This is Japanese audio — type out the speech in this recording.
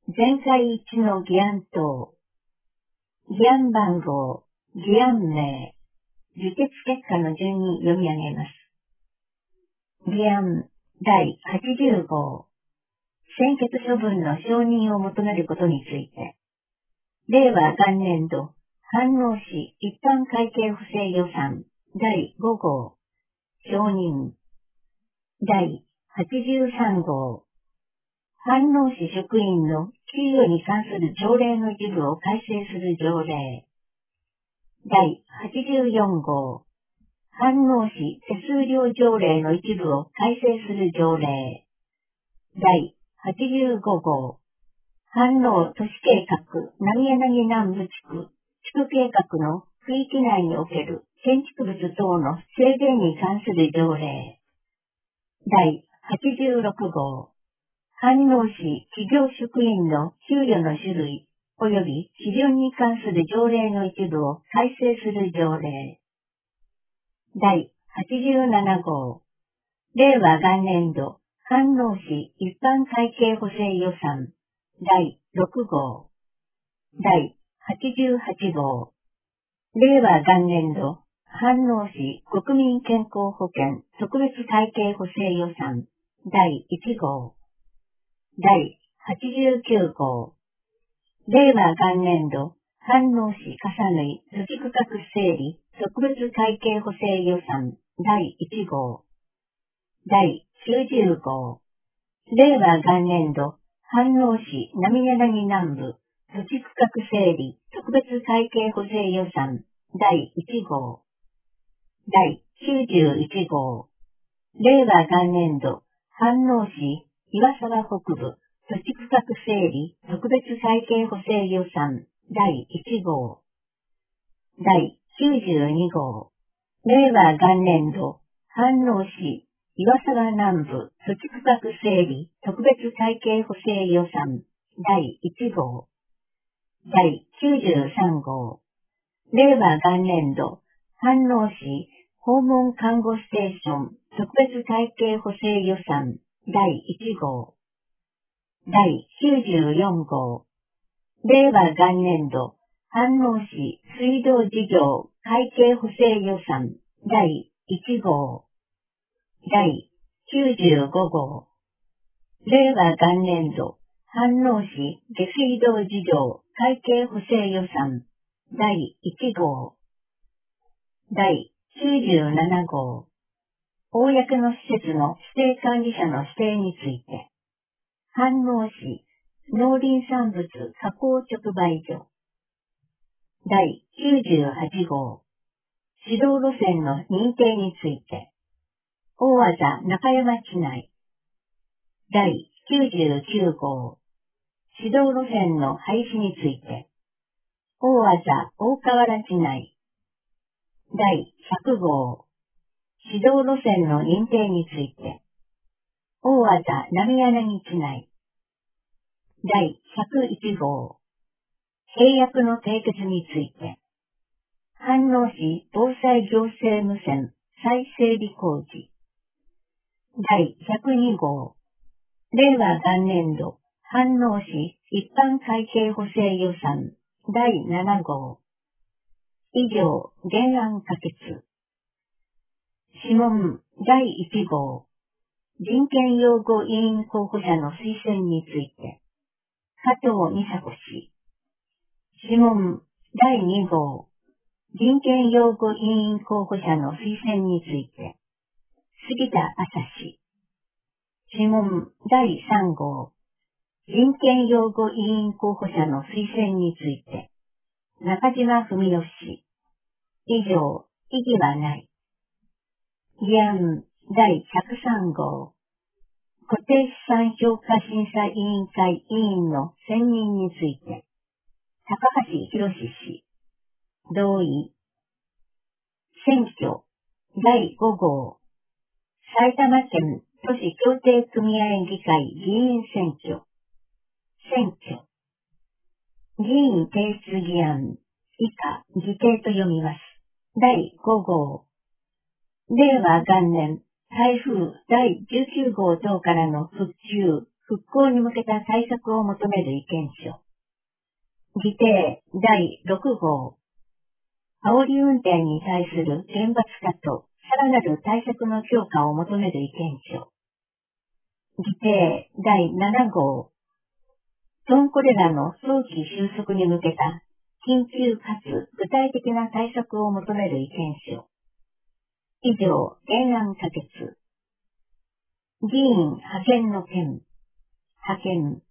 全会一致の議案等、議案番号、議案名、議決結果の順に読み上げます。議案第80号、専決処分の承認を求めることについて、令和元年度、飯能市一般会計補正予算第5号、承認。第83号、飯能市職員の給与に関する条例の一部を改正する条例。第84号、飯能市手数料条例の一部を改正する条例。第85号、飯能都市計画浪柳南部地区計画の区域内における建築物等の制限に関する条例。第86号、飯能市企業職員の給与の種類及び基準に関する条例の一部を改正する条例。第87号、令和元年度飯能市一般会計補正予算第6号。第88号、令和元年度飯能市国民健康保険特別会計補正予算第1号。第89号、令和元年度飯能市笠縫土地区画整理特別会計補正予算第1号。第90号、令和元年度飯能市浪柳南部土地区画整理特別会計補正予算第1号。第91号、令和元年度飯能市岩沢北部土地区画整理特別会計補正予算第1号。第92号、令和元年度飯能市岩沢南部土地区画整理特別会計補正予算第1号。第93号、令和元年度飯能市訪問看護ステーション特別会計補正予算第1号。第94号、令和元年度飯能市水道事業会計補正予算第1号。第95号、令和元年度飯能市下水道事業会計補正予算第1号。第97号、公の施設の指定管理者の指定について、飯能市農林産物加工直売所。第98号、指導路線の認定について、大字中山地内。第99号、指導路線の廃止について、大字大河原地内。第100号、指導路線の認定について、大字浪柳地内。第101号、契約の締結について、飯能市防災行政無線再整備工事。第102号、令和元年度飯能市一般会計補正予算第7号。以上、原案可決。諮問第1号、人権擁護委員候補者の推薦について、加藤美佐子氏。諮問第2号、人権擁護委員候補者の推薦について、杉田朝氏。諮問第3号、人権擁護委員候補者の推薦について、中島文義氏。以上、異議はない。議案第103号、固定資産評価審査委員会委員の選任について、高橋博氏。同意。選挙第5号、埼玉県都市協定組合議会議員選挙。選挙。議員提出議案、以下、議定と読みます。第5号。令和元年、台風第19号等からの復旧、 復興に向けた対策を求める意見書。議定第6号。煽り運転に対する厳罰化とさらなる対策の強化を求める意見書。議定第7号。トンコレラの早期収束に向けた緊急かつ具体的な対策を求める意見書。以上、原案可決。議員派遣の件。派遣。